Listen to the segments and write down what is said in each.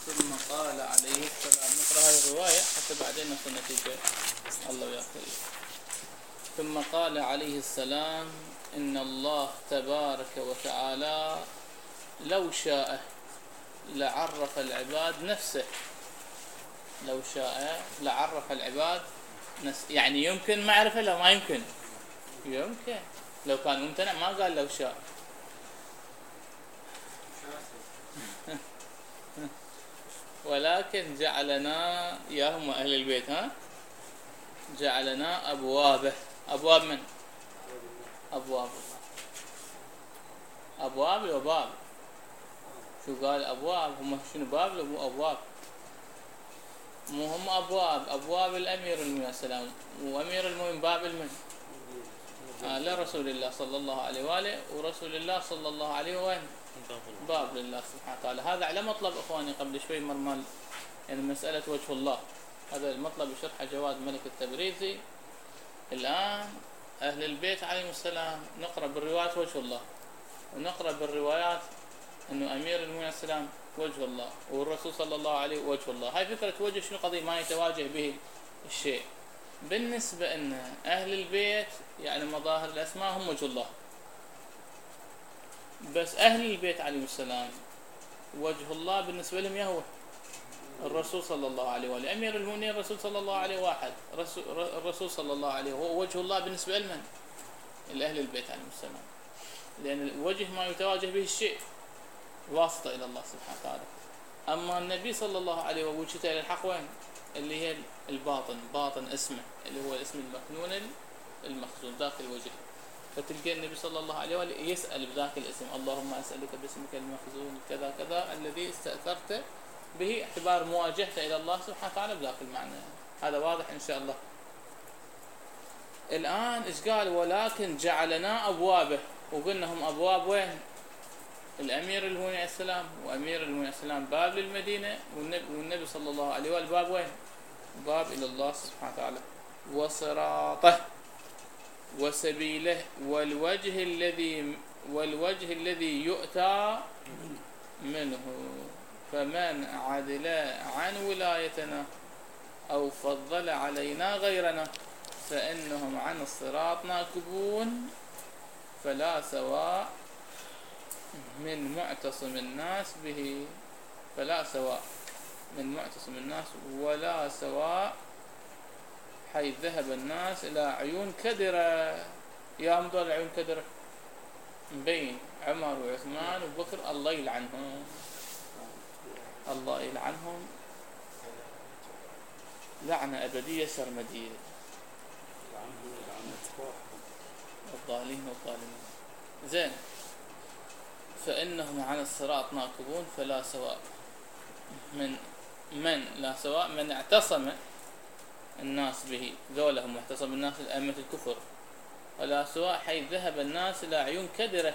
ثم قال عليه السلام. نقرأ هذه الرواية حتى بعدين نصل النتيجة. الله وياك. ثم قال عليه السلام: إن الله تبارك وتعالى لو شاء لعرف العباد نفسه. لو شاء لعرف العباد يعني يمكن معرفة لو ما يمكن؟ يمكن. لو كان ممتنع ما قال لو شاء. ولكن جعلنا ياهم أهل البيت جعلنا أبوابه. أبواب من؟ أبواب الله. أبواب وباب. شو قال أبواب؟ هم شنو باب لو مو أبواب؟ مو هم أبواب. أبواب الأمير المؤمنين السلام، وأمير المؤمنين باب المن؟ لرسول الله صلى الله عليه وآله، ورسول الله صلى الله عليه وآله باب لله سبحانه وتعالى. هذا على مطلب إخواني قبل شوي مرمل، يعني مسألة وجه الله. هذا المطلب شرح جواد ملك التبريزي. الآن أهل البيت عليهم السلام نقرأ بالروايات وجه الله، ونقرأ بالروايات أنه أمير المؤمنين السلام وجه الله، والرسول صلى الله عليه وجه الله. هاي فكرة وجه شنو قضية ما يتواجه به الشيء. بالنسبة أن أهل البيت يعني مظاهر الأسماء هم وجه الله، بس أهل البيت عليهم السلام وجه الله بالنسبة لهم يهو الرسول صلى الله عليه وآله. أمير المؤمنين الرسول صلى الله عليه واحد، الرسول صلى الله عليه هو وجه الله بالنسبة لمن؟ لأهل البيت عليهم السلام، لأن الوجه ما يتواجه به الشيء، واسطة إلى الله سبحانه وتعالى. أما النبي صلى الله عليه وسلم وجهته إلى الحق وين؟ اللي هي الباطن، باطن اسمه اللي هو الاسم المكنون المخزون داخل وجهه. فتلقى النبي صلى الله عليه وسلم يسأل بذاك الاسم: اللهم أسألك باسمك المخزون كذا كذا الذي استأثرت به، اعتبار مواجهته إلى الله سبحانه وتعالى بذاك المعنى. هذا واضح إن شاء الله. الآن إيش قال؟ ولكن جعلنا أبوابه، وقلنا هم أبواب وين؟ الأمير المؤمنين السلام، وأمير المؤمنين السلام باب للمدينة، والنبي صلى الله عليه وآله باب وين؟ باب إلى الله سبحانه وتعالى. وصراطه وسبيله والوجه الذي يؤتى منه. فمن عدل عن ولايتنا أو فضل علينا غيرنا فإنهم عن الصراط ناكبون، فلا سواء من معتصم الناس به. فلا سواء من معتصم الناس ولا سواء حيث ذهب الناس إلى عيون كدرة. يا مدول عيون كدرة بين عمر وعثمان وبكر، الله يلعنهم، الله يلعنهم لعنة أبدية سرمدية. الضالين والظالمين. زين. فإنهم عن الصراط ناكبون، فلا سواء لا سواء من اعتصم الناس به، ذولهم اعتصم الناس الأئمة الكفر، ولا سواء حيث ذهب الناس إلى عيون كدرة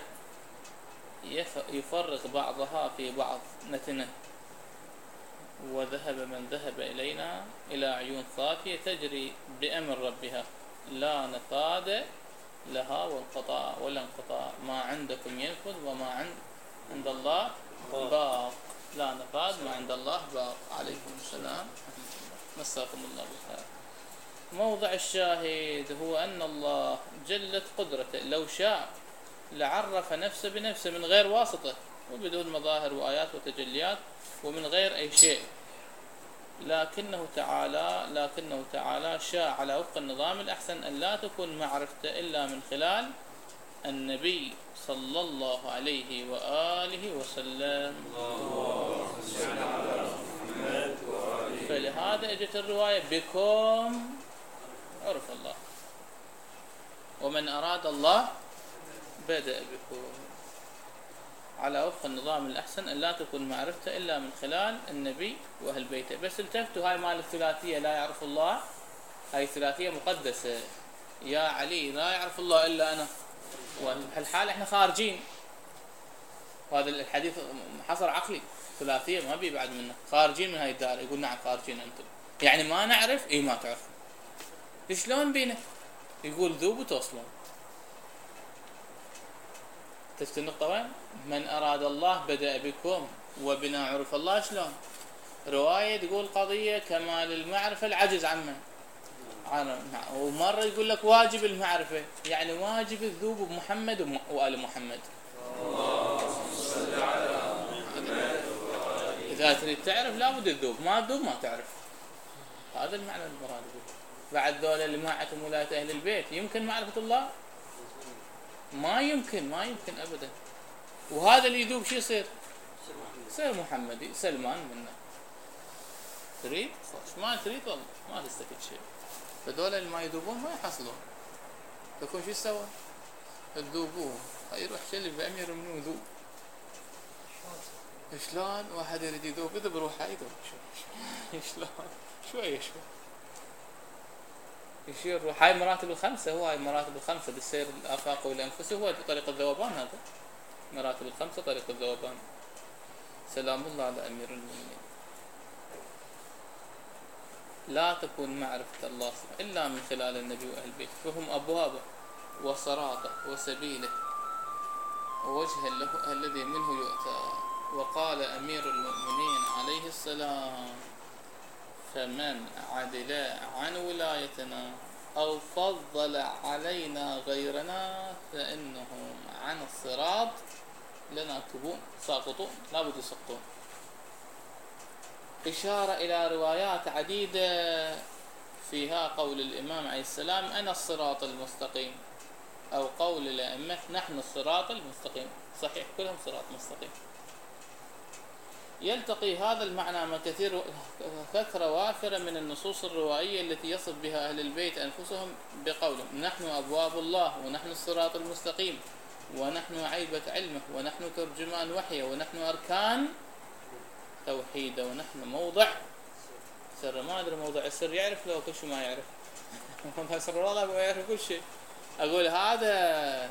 يفرق بعضها في بعض نتنه. وذهب من ذهب إلينا إلى عيون صافية تجري بأمر ربها، لا نفاد لها ولا انقطاع. ما عندكم ينفذ وما عند الله باق. لا نفاد ما عند الله باق. عليكم السلام. مساكم الله بالخير. موضع الشاهد هو أن الله جلت قدرته لو شاء لعرف نفسه بنفسه من غير واسطة وبدون مظاهر وآيات وتجليات ومن غير أي شيء، لكنه تعالى شاء على وفق النظام الأحسن أن لا تكون معرفته إلا من خلال النبي صلى الله عليه وآله وسلم. فلهذا اجت الرواية: بكم عرف الله، ومن أراد الله بدأ بكم، على وفق النظام الأحسن أن لا تكون معرفته إلا من خلال النبي وأهل بيته. بس التفتوا، هاي مال الثلاثية لا يعرف الله، هاي ثلاثية مقدسة. يا علي لا يعرف الله إلا أنا، وبهالحال إحنا خارجين. وهذا الحديث حصر عقلي، ثلاثية ما بي بعد منه، خارجين من هاي الدائرة. يقول نعم خارجين أنتم، يعني ما نعرف. ما تعرف شلون بينا؟ يقول ذوبوا توصلون. تست النقطة وين؟ من أراد الله بدأ بكم وبنا عرف الله. شلون؟ رواية تقول قضية كمال المعرفة العجز عنه، ومرة يقول لك واجب المعرفة، يعني واجب الذوب بمحمد وآل محمد. إذا تريد تعرف لابد تذوب، ما تذوب ما تعرف. هذا المعنى المراد به. بعد ذولا اللي ما عندهم ولاية أهل البيت يمكن معرفة الله؟ ما يمكن أبدا. وهذا اللي يذوب شو يصير؟ يصير محمدي سلمان منه. تريد خوش، ما تريد والله ما تستفيد شيء. فذولا اللي ما يذوبون ما يحصلون. تكون شو يسوى؟ تذوبوه يروح شلي بأمير من ذوب. شلون واحد يريد يذوب إذا بروحه يذوب شلون شوية يشير روح. هاي مراتب الخمسة، هو هاي مراتب الخمسة بالسير الآفاق إلى أنفسه، هو طريق الذوبان. هذا مراتب الخمسة طريق الذوبان. سلام الله على أمير المؤمنين. لا تكون معرفة الله إلا من خلال النبي وأهل البيت، فهم أبوابه وصراطه وسبيله ووجه له الذي منه يؤتى. وقال أمير المؤمنين عليه السلام: فمن عدل عن ولايتنا أو فضل علينا غيرنا فإنهم عن الصراط لناكبون ساقطون، لا بد يسقطون. إشارة إلى روايات عديدة فيها قول الإمام عليه السلام: أنا الصراط المستقيم، أو قول الأئمة: نحن الصراط المستقيم. صحيح كلهم صراط مستقيم. يلتقي هذا المعنى مع كثرة وافرة من النصوص الروائية التي يصف بها أهل البيت أنفسهم بقولهم: نحن أبواب الله، ونحن الصراط المستقيم، ونحن عيبة علمه، ونحن ترجمان وحيه، ونحن أركان توحيده، ونحن موضع سر. ما أدري موضع السر يعرف لو كل شيء ما يعرف. موضع سر والله ما يعرف كل شيء. أقول هذا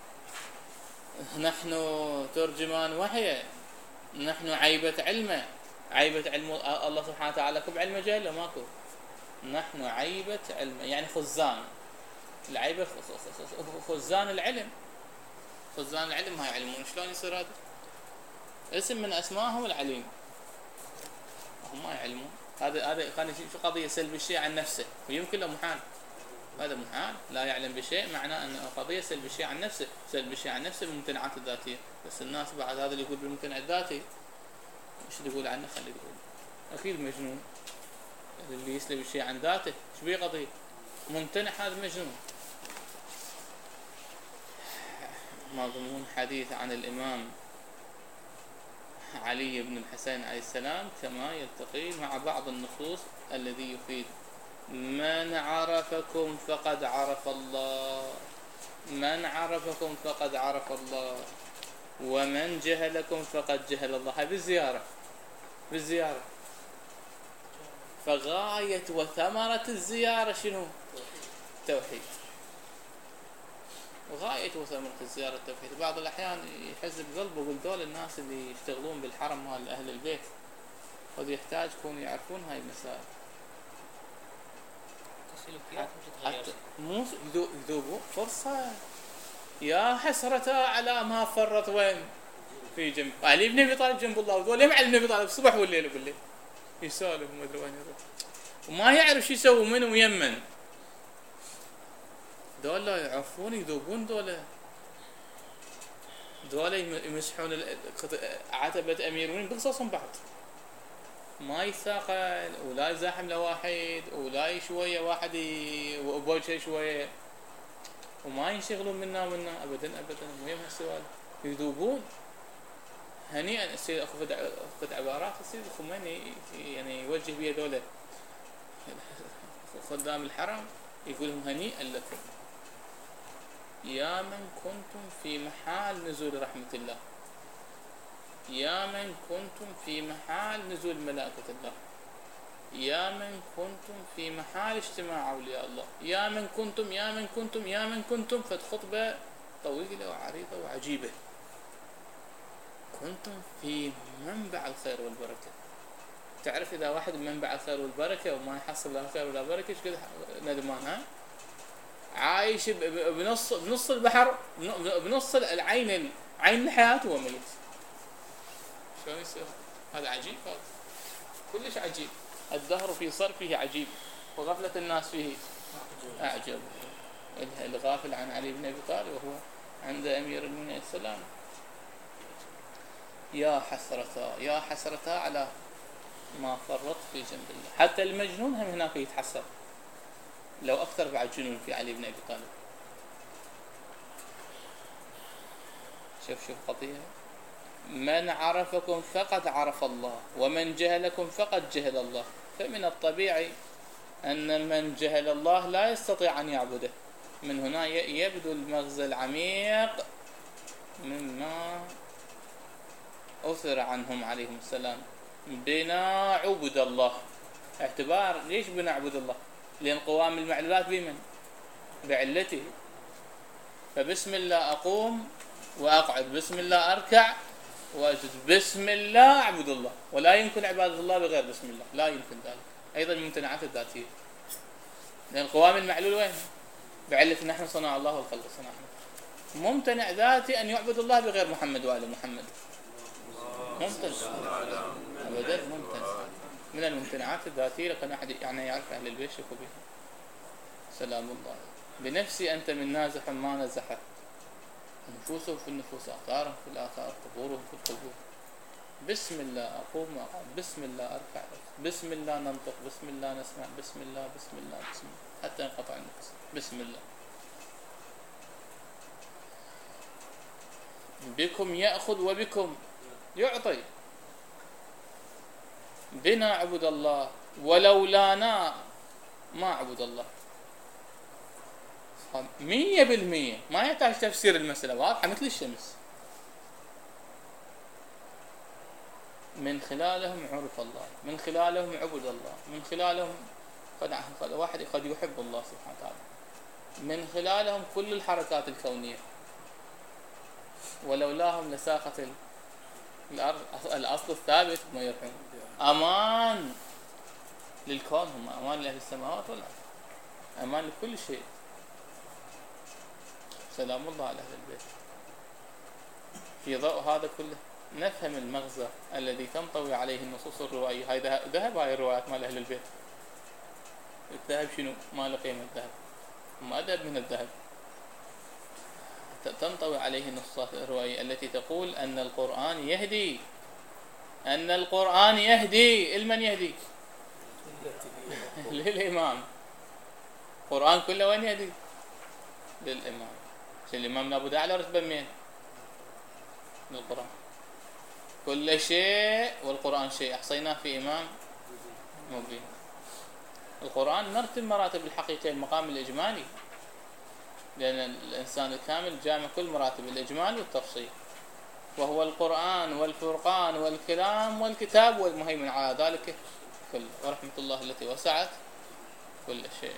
نحن ترجمان وحيه، نحن عيبة علمه. عيبة علم الله سبحانه وتعالى كب علم جهل ماكو. نحن عيبة علمه يعني خزان العيبة، خزان العلم. خزان العلم ما يعلمون. شلون يصير هذا؟ اسم من اسمائهم العليم، هم ما يعلمون. هذا خلينا شو قضية سلب الشيء عن نفسه، ويمكن له محال. هذا محال، لا يعلم بشيء معناه أن قضية سلب الشيء عن نفسه. سلب الشيء عن نفسه بالممتنعات الذاتية. بس الناس بعد هذا اللي يقول بالممتنع الذاتي ايش تقول عنه؟ خليه يقول. اكيد مجنون اللي يسلب الشيء عن ذاته. ايش بيه قضية؟ ممتنع، هذا مجنون. مضمون حديث عن الإمام علي بن الحسين عليه السلام كما يلتقي مع بعض النصوص الذي يفيد: من عرفكم فقد عرف الله، من عرفكم فقد عرف الله، ومن جهلكم فقد جهل الله. هاي بالزيارة. فغاية وثمرة الزيارة شنو؟ التوحيد. وغاية وثمرة الزيارة التوحيد. بعض الأحيان يحس بقلبه يقول دول الناس اللي يشتغلون بالحرم مال أهل البيت قد يحتاج يكونوا يعرفون هاي المسائل. حتى مو يذوبوا فرصة. يا حسرة على ما فرط وين في جنب علي بن ابي طالب جنب الله، وذول يم علي بن ابي طالب الصبح والليل بالليل يسولف وما ادري وين يروح وما يعرف شو يسوي من ويمن. دول لا يعرفون يذوبون. دول يمسحون عتبة امير المؤمنين بقصصهم بعد. ما يثاقل ولا يزاحم لواحد ولا شويه واحد وبوجهه شويه وما ينشغلون منا ابدا ابدا. مهم هالسؤال. يذوبون. هنيئا. السيد اخذ عبارات السيد الخميني يعني يوجه بها دولة خدام الحرم، يقول لهم: هنيئا لكم يا من كنتم في محال نزول رحمة الله، يا من كنتم في محال نزول ملائكة الله، يا من كنتم في محال اجتماع أولياء الله، يا من كنتم يا من كنتم يا من كنتم. فالخطبة طويلة وعريضة وعجيبة. كنتم في منبع الخير والبركة. تعرف إذا واحد من منبع الخير والبركة وما يحصل لا خير ولا بركة ايش قد ندمان؟ ها؟ عايش بنص البحر، بنص العين، عين الحياة وهو ميت. شلون يصير؟ هذا عجيب. هذا كلش عجيب. الدهر في صرفه عجيب وغفلة الناس فيه أعجب. الغافل عن علي بن أبي طالب وهو عند أمير المؤمنين السلام. يا حسرة يا حسرة على ما فرط في جنب الله. حتى المجنون هم هناك يتحسر، لو أكثر بعد جنون في علي بن أبي طالب. شوف خطيئة. من عرفكم فقد عرف الله، ومن جهلكم فقد جهل الله. فمن الطبيعي أن من جهل الله لا يستطيع أن يعبده. من هنا يبدو المغزى العميق مما أثر عنهم عليهم السلام. بنا عبد الله. اعتبار ليش بنا عبد الله؟ لأن قوام المعلولات بمن؟ بعلته. فبسم الله أقوم وأقعد، بسم الله أركع وأسجد، بسم الله أعبد الله. ولا يمكن عبادة الله بغير بسم الله، لا يمكن ذلك. أيضا من الممتنعات الذاتية، لأن قوام المعلول وين؟ بعلة نحن صنع الله والخلق صنعنا. ممتنع ذاتي أن يعبد الله بغير محمد وآل محمد. ممتنع أبدا، ممتنع. من الممتنعات الذاتية. لكن أحد يعني يعرف أهل البيت شكوا بها. سلام الله. بنفسي أنت من نازح ما نزحه، نفوسهم في النفوس، آثارهم في الآثار، قبورهم في القبور. بسم الله أقوم وأقعد، بسم الله أركع، بسم الله ننطق، بسم الله نسمع، بسم الله بسم الله بسم الله، حتى ينقطع النفس. بسم الله. بكم يأخذ وبكم يعطي. بنا عبد الله، ولولانا ما عبد الله. 100% ما يحتاج تفسير المسألة، واضحة مثل الشمس. من خلالهم عرف الله، من خلالهم عبد الله، من خلالهم قد واحد قد يحب الله سبحانه وتعالى، من خلالهم كل الحركات الكونية. ولولاهم لساقت الأرض. الأصل الثابت ما يرحم. أمان للكون، هم أمان لأهل السماوات والأرض، أمان لكل شيء. سلام الله على أهل البيت. في ضوء هذا كله نفهم المغزى الذي تنطوي عليه النصوص الروائية. هاي ذهب، هاي الروايات مال أهل البيت. الذهب شنو؟ ما له قيمة الذهب، هم أدب من الذهب. تنطوي عليه النصوص الروائية التي تقول أن القرآن يهدي، أن القرآن يهدي. لمن يهدي؟ للإمام. القرآن كله وين يهدي؟ للإمام. الإمام لابد أعلى رتبة من القرآن. كل شيء والقرآن شيء أحصيناه في إمام مبين. القرآن مرتب مراتب الحقيقة، المقام الإجمالي، لأن الإنسان الكامل جامع كل مراتب الإجمال والتفصيل، وهو القرآن والفرقان والكلام والكتاب والمهيمن على ذلك كله، ورحمة الله التي وسعت كل شيء.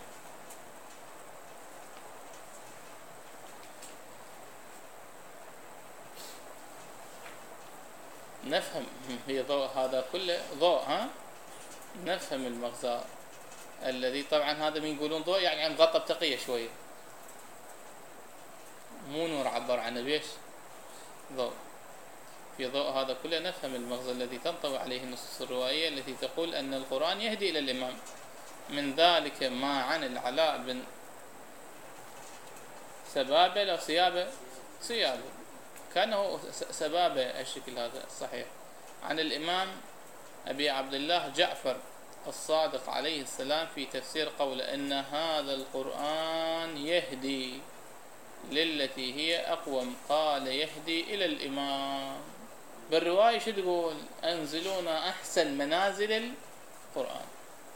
نفهم هي ضوء هذا كله ضوء، نفهم المغزى الذي طبعا هذا من يقولون ضوء يعني عن غطى بتقية شوية، مو نور عبر عنه بيش ضوء. في ضوء هذا كله نفهم المغزى الذي تنطوي عليه النصوص الروائية التي تقول أن القرآن يهدي إلى الإمام. من ذلك ما عن العلاء بن سبابة لو سيابة كانه سبابة الشكل هذا الصحيح، عن الإمام أبي عبد الله جعفر الصادق عليه السلام في تفسير قوله إن هذا القرآن يهدي للتي هي أقوم، قال يهدي إلى الإمام. بالرواية شو تقول؟ أنزلونا أحسن منازل القرآن،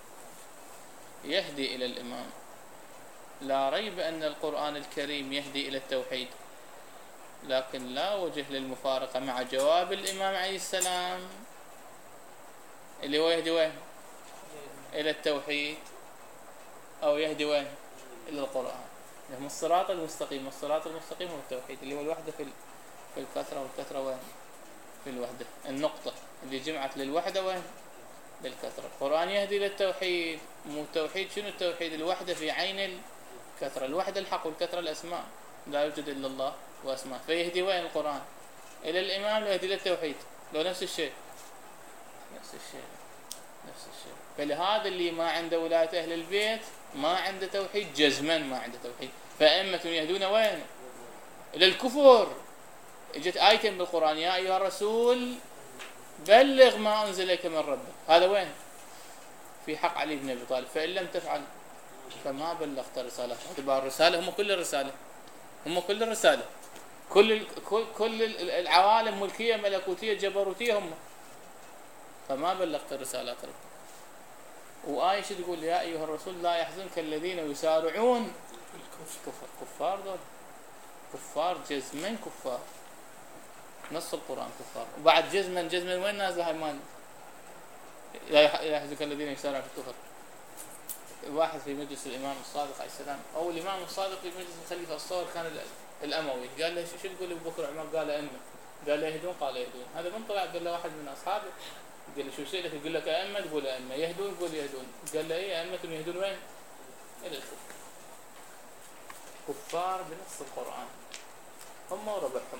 يهدي إلى الإمام. لا ريب أن القرآن الكريم يهدي إلى التوحيد، لكن لا وجه للمفارقة مع جواب الإمام عليه السلام اللي هو يهدي وين؟ إلى التوحيد، أو يهدي وين؟ إلى القرآن. هم الصراط المستقيم، الصراط المستقيم هو التوحيد اللي هو الوحدة في الكثرة، والكثرة وين؟ في الوحدة. النقطة اللي جمعت للوحدة وين؟ للكثرة. القرآن يهدي للتوحيد. مو التوحيد شنو التوحيد؟ الوحدة في عين الكثرة. الوحدة الحق والكثرة الأسماء، لا يوجد إلا الله وأسماء. فيهدي وين القرآن؟ إلى الإمام. لو يهدي للتوحيد، لو نفس الشيء، نفس الشيء. نفس الشيء. فلهذا اللي ما عنده ولاية أهل البيت ما عنده توحيد جزما، ما عنده توحيد. فأئمة يهدون وين؟ إلى الكفر. اجت آية بالقرآن يا أيها الرسول بلغ ما أنزل إليك من ربك، هذا وين؟ في حق علي بن أبي طالب، فإن لم تفعل فما بلغت رسالة. اعتبار الرسالة هم كل الرسالة، هم كل الرسالة، كل العوالم ملكية ملكوتية جبروتية هم، فما بلغت رسالات ربك. وآية شو تقول؟ يا أيها الرسول لا يحزنك الذين يسارعون الكفر. كفار دول، كفار جزما، كفار نص القرآن كفار. وبعد جزما وين نازل هاي مال لا يحزنك الذين يسارعون في الكفر؟ واحد في مجلس الإمام الصادق عليه السلام، أو الإمام الصادق في مجلس الخليفة الصغر كان الأموي، قال له شو تقول أبو بكر وعمر؟ قال أئمة. قال له يهدون؟ قال يهدون. هذا من طلع قال له واحد من أصحابه، قال له شو سألك؟ يقول لك أئمة، تقول أئمة. يهدون؟ يقول يهدون. قال له إيه أئمة يهدون وين؟ إلى الكفر. كفار بنص القرآن هم وربعهم.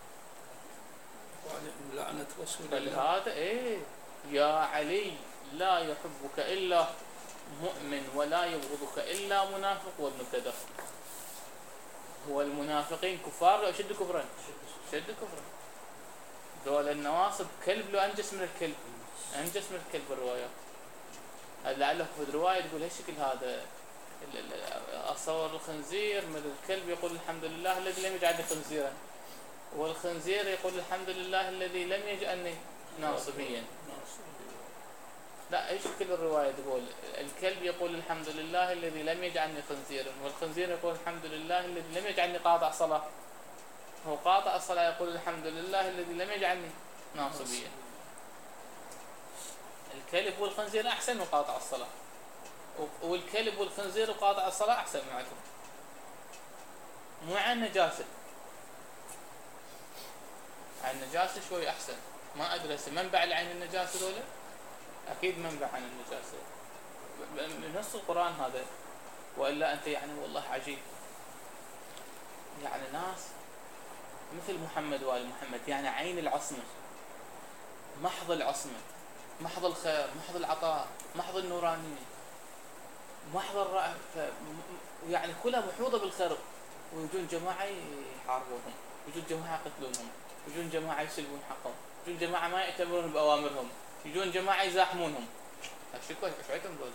لعنة رسول الله. فلهذا إيه يا علي لا يحبك إلا مؤمن ولا يبغضك إلا منافق وابن كدر. هو المنافقين كفار أشد كفرا، أشد كفرا. دول النواصب كلب لو أنجس من الكلب، أنجس من الكلب الروايات. لعله في الرواية تقول هالشكل هذا أصور الخنزير من الكلب يقول الحمد لله الذي لم يجعلني خنزيرا، والخنزير يقول الحمد لله الذي لم يجعلني ناصبيا. لا ايش كل الرواية تقول؟ الكلب يقول الحمد لله الذي لم يجعلني خنزيرا، والخنزير يقول الحمد لله الذي لم يجعلني قاطع صلاة. هو قاطع الصلاة يقول الحمد لله الذي لم يجعلني ناصبيا. الكلب والخنزير أحسن من قاطع الصلاة، والكلب والخنزير وقاطع الصلاة أحسن معكم. مو عن نجاسة، عن النجاسة شوي أحسن. ما أدري منبع لعين النجاسة دولة؟ أكيد منبع عن النجاسة من نص القرآن هذا. وإلا أنت يعني والله عجيب، يعني ناس مثل محمد وآل محمد، يعني عين العصمة، محض العصمة، محض الخير، محض العطاء، محض النورانية، محض الرأي، يعني كلها محوطة بالخير. ويجون جماعة يحاربونهم، يجون جماعة يقتلونهم، يجون جماعة يسلبون حقهم، يجون جماعة ما يأتمرون بأوامرهم، يجون جماعة يزاحمونهم. هالشكوى شفعتهم دول.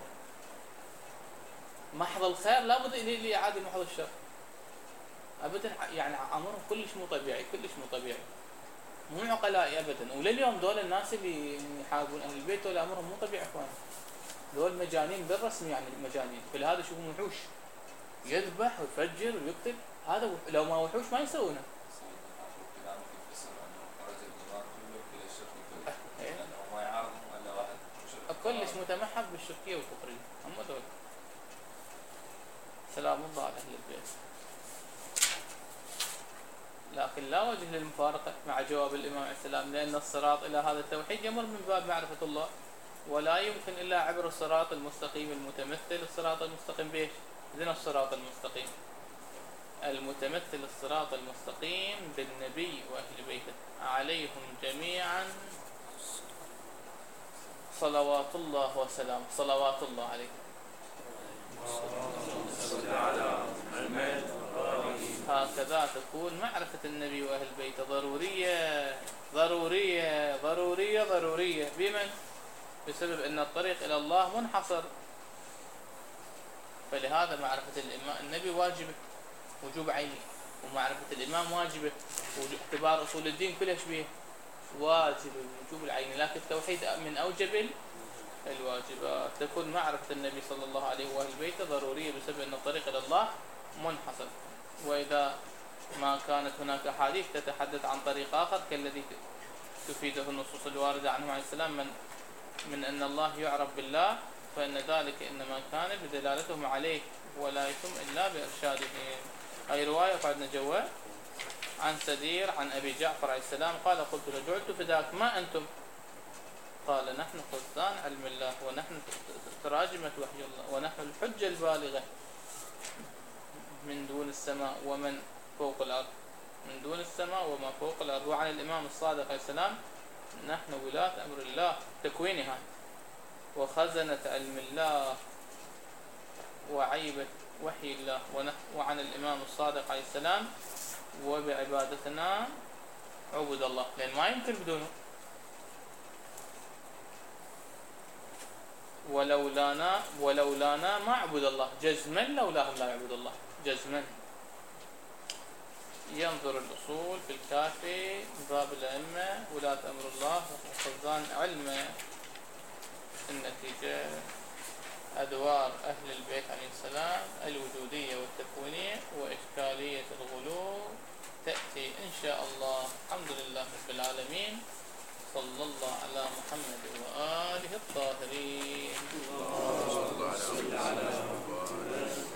محض الخير لابد اللي عادي محض الشر ابدا، يعني امرهم كلش مو طبيعي، كلش مو طبيعي، مو عقلاء ابدا. ولليوم دول الناس اللي يحاربون اهل البيت دول امرهم مو طبيعي اخوان، دول مجانين بالرسم، يعني مجانين. فلهذا شوفوا وحوش، يذبح ويفجر ويقتل. هذا لو ما وحوش ما يسوونه. كلش متمحض بالشركية والكفرية هم دول. سلام الله على أهل البيت. لكن لا وجه للمفارقة مع جواب الإمام عليه السلام، لأن الصراط إلى هذا التوحيد يمر من باب معرفة الله، ولا يمكن إلا عبر الصراط المستقيم المتمثل. الصراط المستقيم بإيش؟ إذن الصراط المستقيم المتمثل الصراط المستقيم بالنبي وأهل بيته عليهم جميعا صلوات الله وسلامه. صلوات الله عليه. هكذا تكون معرفة النبي وأهل بيته ضرورية ضرورية ضرورية ضرورية. بمن؟ بسبب أن الطريق إلى الله منحصر. فلهذا معرفة النبي واجبة وجوب عيني، ومعرفة الإمام واجبة، واعتبار أصول الدين كلها شبيه واجب وجوب العين. لكن التوحيد من أوجب الواجبات. تكون معرفة النبي صلى الله عليه وآله بيته ضرورية بسبب أن الطريق إلى الله منحصر. وإذا ما كانت هناك أحاديث تتحدث عن طريق آخر كالذي تفيده النصوص الواردة عنه عليه السلام من أن الله يعرف بالله، فإن ذلك إنما كان بدلالتهم عليه ولا يتم إلا بإرشاده. أي رواية قعدنا جوا عن سدير عن أبي جعفر عليه السلام قال قلت له جعلت فداك ما أنتم؟ قال نحن خزان علم الله، ونحن تراجمة وحي الله، ونحن الحجة البالغة من دون السماء ومن فوق الأرض، من دون السماء وما فوق الأرض. وعن الإمام الصادق عليه السلام نحن ولاة أمر الله. تكوينها وخزنة علم الله وعيبة وحي الله وعن الإمام الصادق عليه السلام، وبعبادتنا عبد الله، لأن ما يمكن بدونه. ولولانا ما عبد الله، جزما لولاه لا يعبد الله جزما. ينظر الأصول في الكافي باب الأئمة ولاة أمر الله وخزان علم النتيجة أدوار أهل البيت عليه السلام الوجودية والتكوينية وإشكالية الغلو تأتي إن شاء الله. الحمد لله رب العالمين، صلى الله على محمد وآله الطاهرين.